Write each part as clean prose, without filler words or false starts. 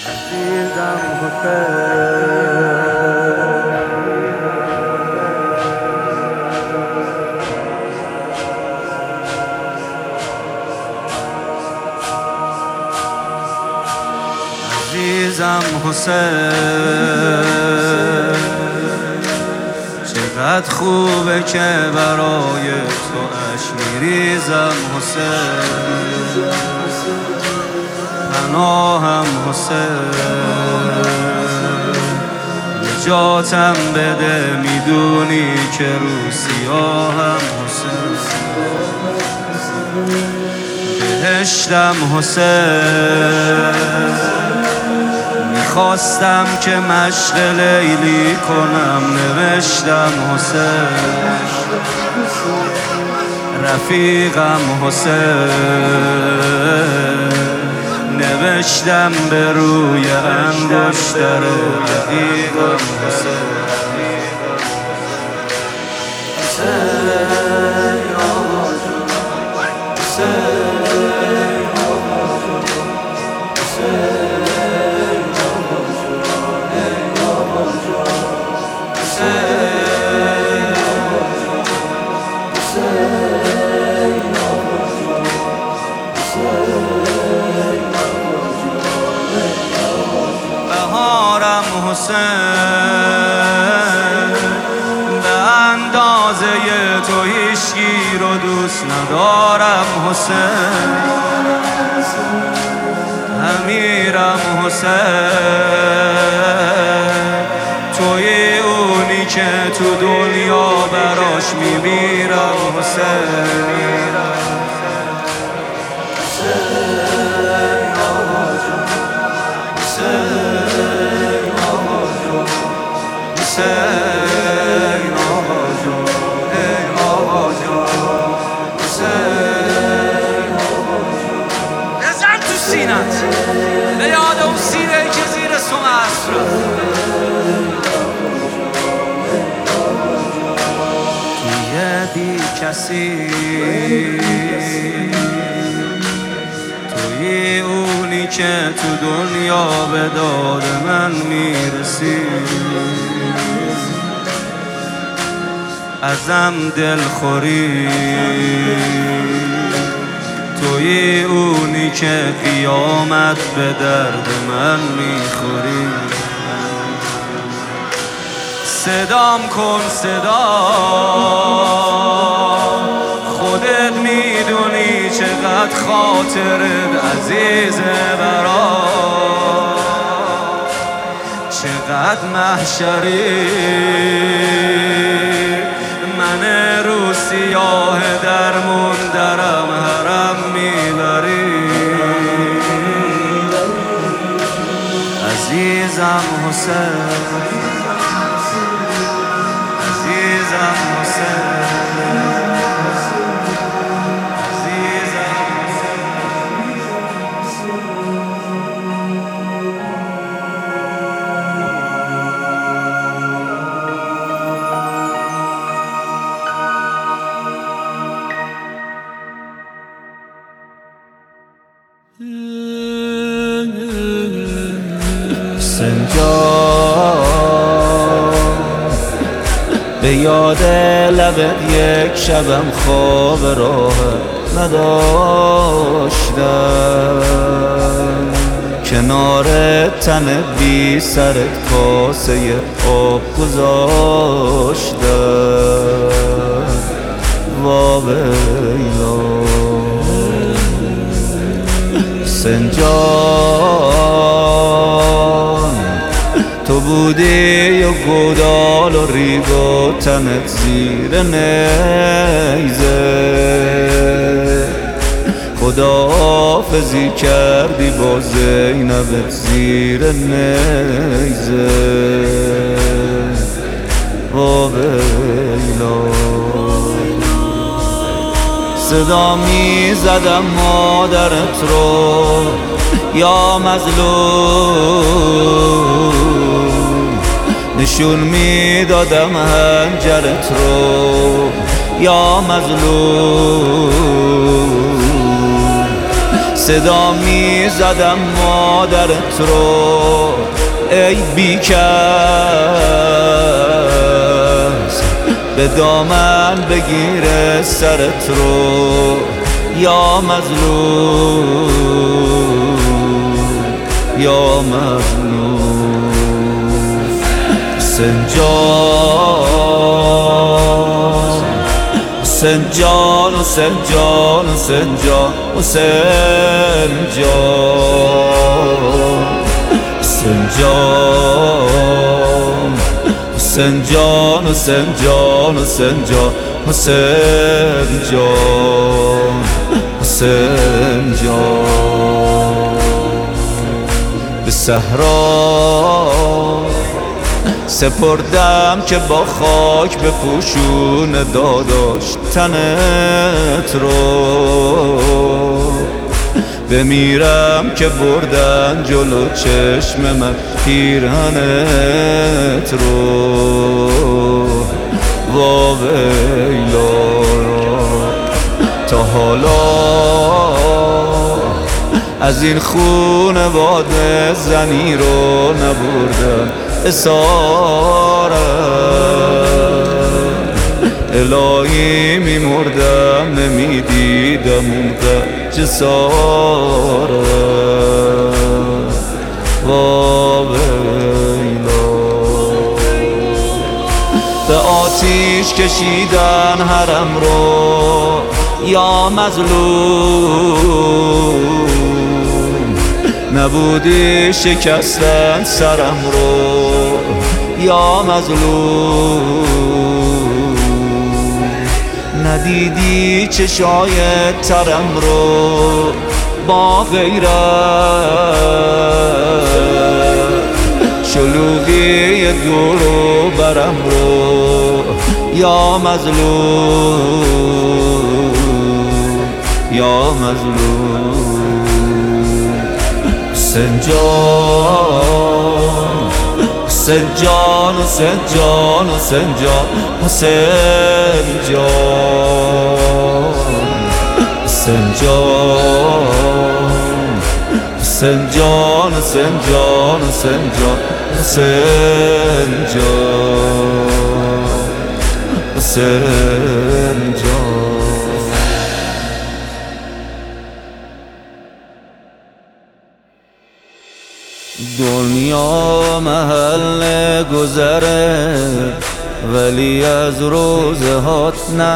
عزیزم حسین، عزیزم حسین، چقدر خوبه که برای تو اشک میریزم حسین، پناهم حسین، نجاتم بده میدونی که رو سیاهم حسین، بهشتم حسین، میخواستم که مشق لیلی کنم نوشتم حسین، رفیقم حسین، نوشتم به روی انگشتر رفیقم حسین، حسین آقا جون، حسین آقا جون، حسین آقا جون، ای آقا جون، حسین آقا جون، حسین آقا جون، حسین بهارم حسین، به اندازه تو هیچکی رو دوست ندارم حسین، امیرم حسین، توی اونی که تو دنیا براش میمیرم حسین، حسین آقا جون، حسین آقا جون، حسین آقا جون، ای آقا جون، حسین آقا جون، بزن تو سینت به یاد اون سینه‌ای که زیر سم عصر توی بی کسی، توی اونی که تو دنیا به داد من میرسی، ازم دلخوری، توی اونی که قیامت به درد من میخوری، صدام کن صدا، خودت میدونی چقدر خاطرت عزیزه برا، چقدر محشری، من رو سیاه درمون درم حرم میبری، عزیزم حسین، عزیزم حسین، به یاد لبت یک شبم خواب راه نداشتم، کنار تن بی سرت کاسه آب گذاشتم، واویلا سنجان، تو بودی و گودال و ریگ و تنت زیر نیزه، خداحافظی کردی با زینبت زیر نیزه، واویلا صدا می زدم مادرت رو یا مظلوم، نشون می دادم هنجرت رو یا مظلوم، صدا می زدم مادرت رو ای بیکس، به دامن بگیره سرت رو یا مظلوم یا مظلوم. حسین جان حسین جان حسین جان حسین جان حسین جان حسین جان حسین جان حسین جان حسین جان حسین جان حسین جان. به صحرا سپردم که با خاک بپوشون داداش تنت رو، بمیرم که بردن جلو چشم من پیرهنت رو. وا ویلا تا حالا از این خونواده زنی رو نبردم اسارت، الهی میمردم نمیدیدم اون جسارت. وا ویلا به آتیش کشیدن حرم رو یا مظلوم، نبودی شکستن سرم رو یا مظلوم، ندیدی چشای ترم رو با غیرت، شلوغی دور و برم رو یا مظلوم یا مظلوم. حسین جان حسین جان حسین جان حسین جان حسین جان حسین جان حسین جان حسین جان حسین جان حسین جان حسین جان. دنیا محل گذره ولی از روزهات نه،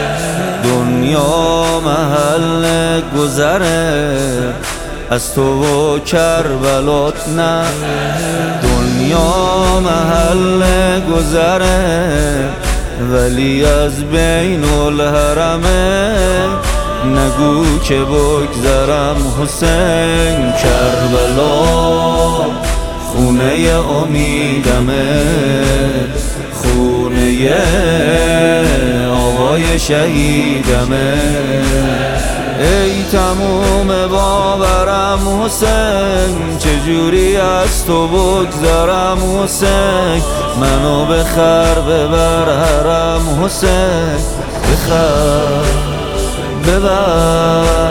دنیا محل گذره از تو و کربلات نه، دنیا محل گذره ولی از بین الحرمه، نگو که بگذرم حسین. کربلا خونه امیدمه، خونه آقای شهیدمه، ای تموم باورم حسین، چجوری از تو بگذرم حسین، منو بخر ببر حرم حسین، بخر ببر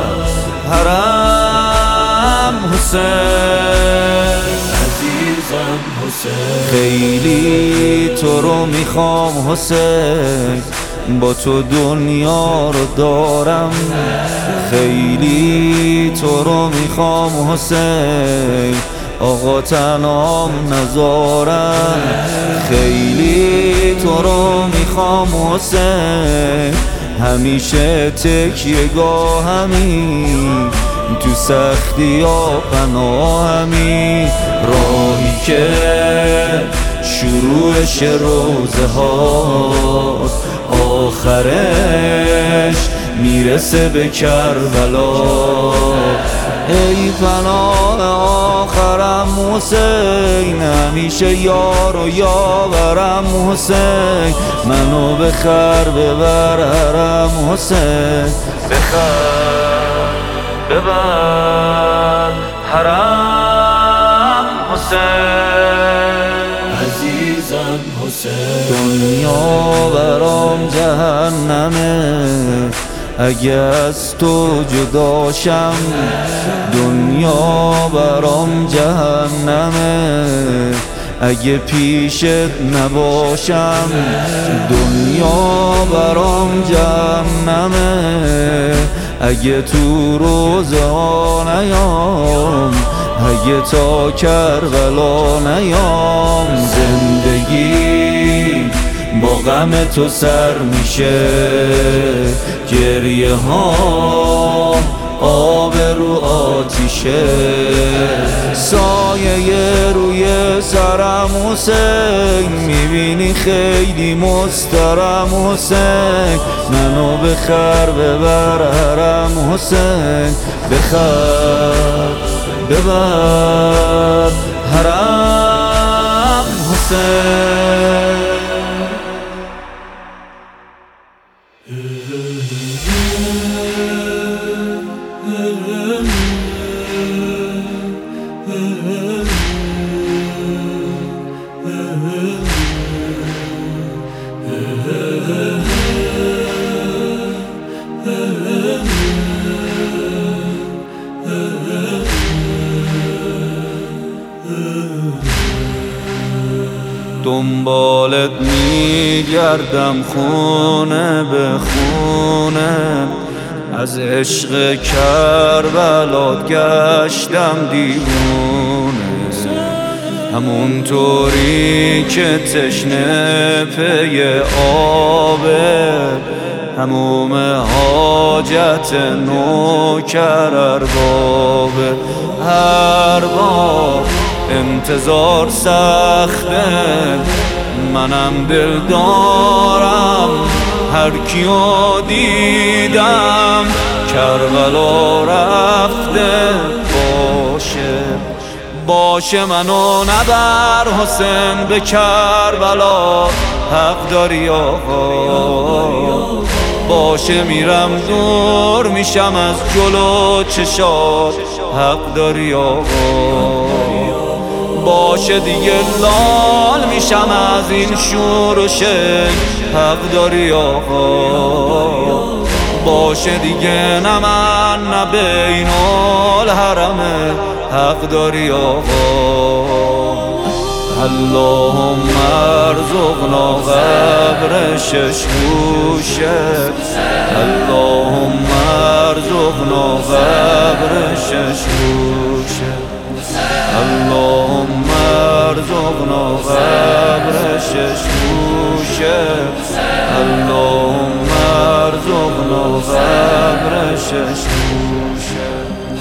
حرم حسین. عزیزم حسین خیلی تو رو میخوام حسین، با تو دنیا رو دارم، خیلی تو رو میخوام حسین، آقا تنهام نذارم، خیلی تو رو میخوام حسین، همیشه تکیه گاهمی، تو سختی ها پناهمی، راهی که شروعش روزه ها آخرش میرسه به کربلا، ای پناه آخرم حسین، همیشه یار و یاورم حسین، منو بخر ببر حرم حسین، بخر ببر حرم حسین. عزیزم حسین دنیا برام جهنمه، اگه از تو جداشم دنیا برام جهنمه، اگه پیشت نباشم دنیا برام جهنمه، اگه تو روزه ها نیام، اگه تا کربلا نیام، زندگی با غم تو سر میشه، گریه ها آب رو آتیشه، سایه روی سرم حسین، میبینی خیلی مسترم حسین، منو بخر ببر حرم حسین، بخر ببر حرم حسین. دنبالت میگردم خونه به خونه، از عشق کربلات گشتم دیوونه، همونطوری که تشنه پی آبه، هموم حاجت نوکر اربابه، هر بار انتظار سخته، منم دل دارم هر کیو دیدم کربلا رفته، باشه منو نبر حسین به کربلا، حق داری آقا، باشه میرم دور میشم از جلو چشات، حق داری آقا، باشه دیگه لال میشم از این شور و شک، حق داری آقا، باشه دیگه نه من نه بین الحرمه، حق داری آقا. اللهم ارزقنا قبر شش گوشه، اللهم ارزقنا قبر شش گوشه، اللهم ارزقنا قبر شش گوشه، اللهم ارزقنا قبر شش گوشه.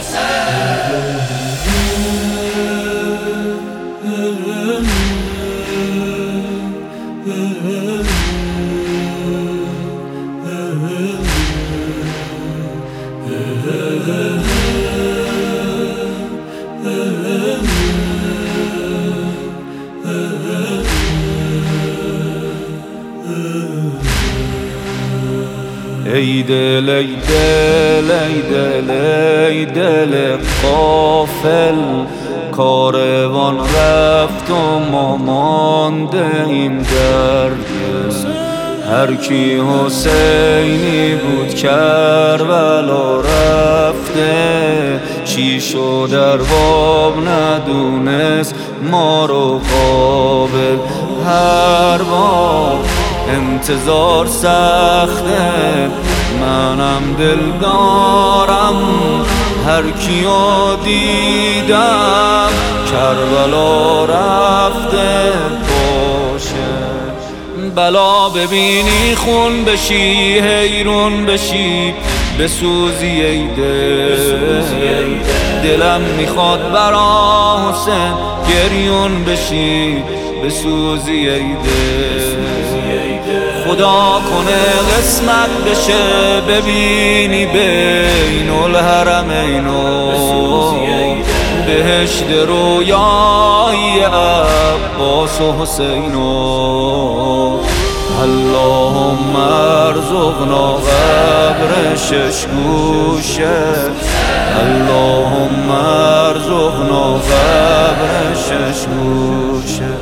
ای دل ای دل ای دل ای دل غافل، کاروان رفت و ما مانده ایم در دل، هر کی حسینی بود کربلا رفته، چی شد ارباب ندونست ما رو قابل، هر بار انتظار سخته، منم دل دارم هر کیو دیدم کربلا رفته، باشه بلا ببینی خون بشی حیرون بشی، بسوزی ای دل، دلم میخواد برا حسین گریون بشی، بسوزی ای دل، خدا کنه قسمت بشه ببینی بین الحرمینو، بهشت رویای عباس و حسینو، اللهم ارزقنا قبر شش گوشه، اللهم ارزقنا قبر شش گوشه،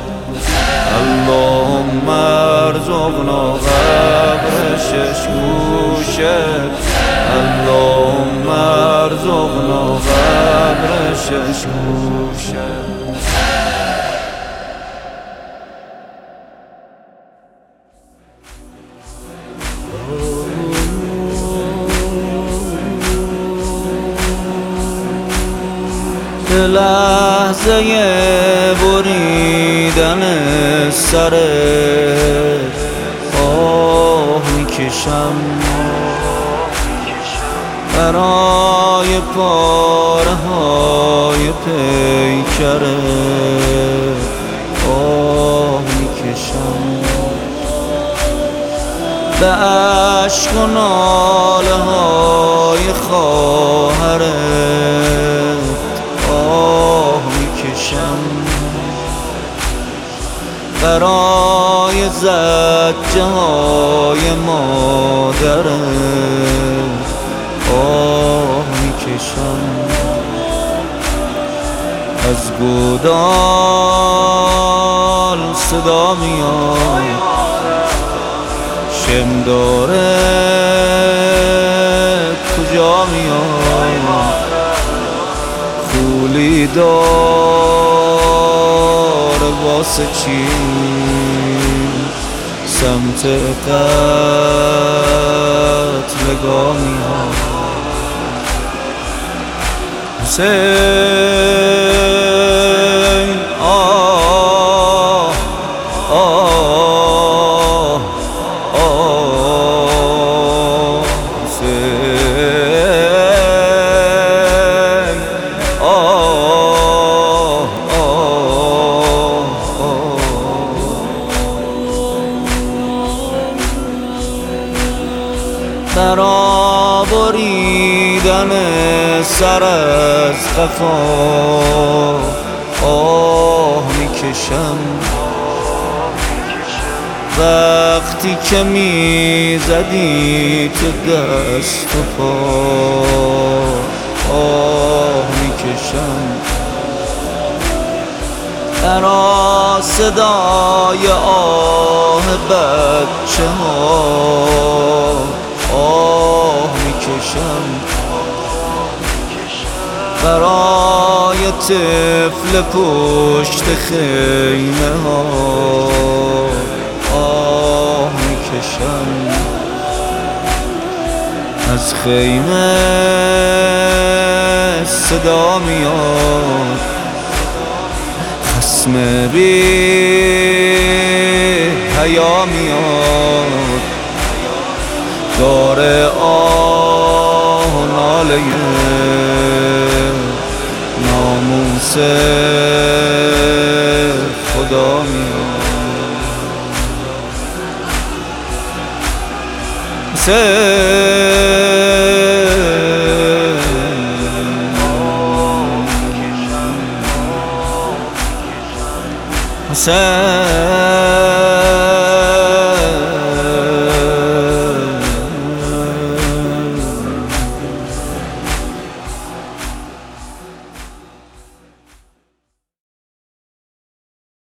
اللهم ارزقنا قبر شش گوشه، اللهم ارزقنا قبر شش گوشه. لحظه بریدن سر آه میکشم برای پاره های پیکره آه میکشم به عشق و ناله های خواهرت آه میکشم برای زجه های مادرت آه میکشم از گودال صدا میاد شم داره کجا میاد خولی داره واسه چی سمت قتلگاه میاد حسین آه آه آه حسین آه برا بریدن سر از قفا آه میکشم وقتی که میزدی تو دست و پا آه میکشم برا صدای آه بچه ها آه میکشم برای طفل پشت خیمه ها آه میکشم از خیمه صدا میاد خصم بی حیا میاد داره آه و ناله ناموس خدا میاد حسین